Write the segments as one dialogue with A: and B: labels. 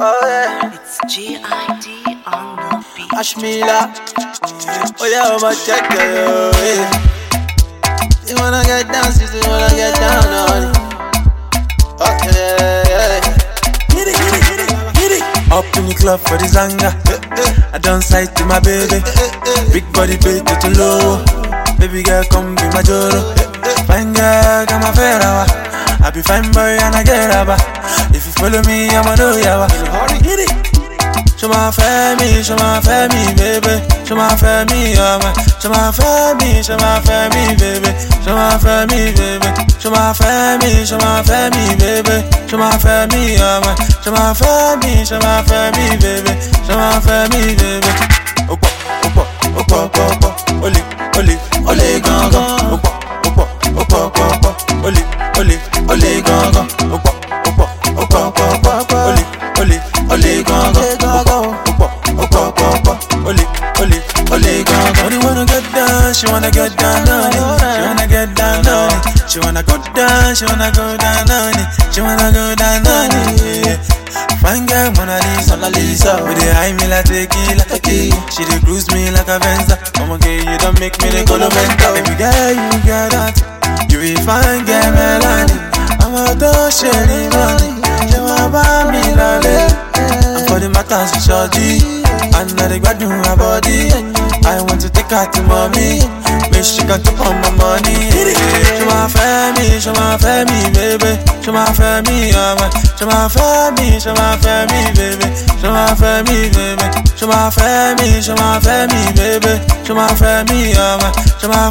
A: Oh yeah.
B: It's G.I.D. on the beat.
A: Ashmila. Oh yeah, I'ma check it. Yeah. You wanna get down, sis, you wanna get down on it. Okay, yeah. Hit it, hit it, hit it, hit it.
C: Up in the club for the zanga. I done sight to my baby. Big body, big to low. Baby girl, come be my joro. Fine girl, come a fair hour. I be fine boy and I get a ba. If you follow me, I'ma know yawa.
A: Hit it.
C: Show my family, baby. Show my family, show my family, baby. Show my family, baby. Show my family, baby. Show my family, show my family, baby. Show my family, baby. Opa, opa, opa, opa, oli, oli, oli, ganga. Opa, opa, opa, opa, oli, oli, oli, ganga. Opa, opa, opa, opa, oli, oli, oli, ganga. Only wanna get down, she wanna get down on it. She wanna get down on it. She wanna go down, she wanna go down on it. She wanna go down on it. Yeah. Fine girl, Mona Lisa. With the high me like tequila. She dey cruise me like a Venza. Come on, girl, you don't make me the color mental. Baby girl, you got that. You be fine, girl, Melanie. I'm a dog, shady money. She wanna buy me lolly. I'm for the matters with shorty. And now they got my body. I want to take her to mommy. Make she can top on my money. Show my family, baby. Show my family, show my family, baby. Show my family, baby. Show my family, baby. Show my family, show my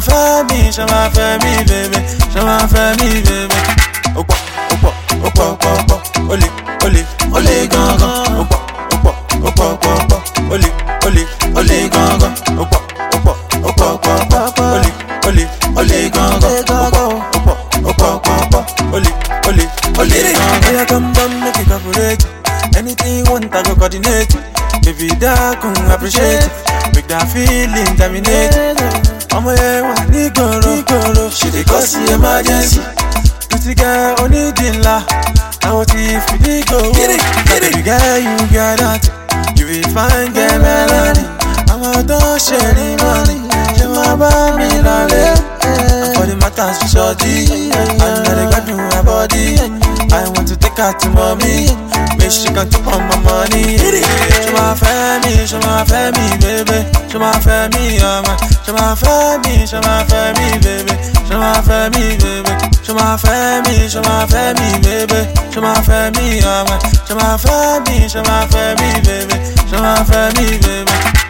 C: family, baby. Show my family, baby. Opa, opa, opa, opa, opa. Oli, oli, oli, ganga. Opa, opa, opa, opa, opa. Oli, oli, oli, ganga. Opa, opa, opa, opa, opa. Oli, oli, oli, ganga. Opa, opa, opa, opa, opa. Oli, oli, oli, ganga. I come down, make it calculate. Anything you want, I go coordinate. Baby, that can appreciate. Make that feeling terminate. I'm a Nigoro. She dey cause the emergency. Pretty girl, only dinner. I want if you go. Baby girl, you got that. You be fine, girl, Melanie. I'm a dog, shady money. She my baby, lolly. And for the matters with shorty, I know they got do my body. I want to take her to mommy. Make she can top on my money. Show my family, baby. Show my family, show my family, baby. Show my family, baby. Show my family, baby. Show my family, show my family, baby. Show my family, baby.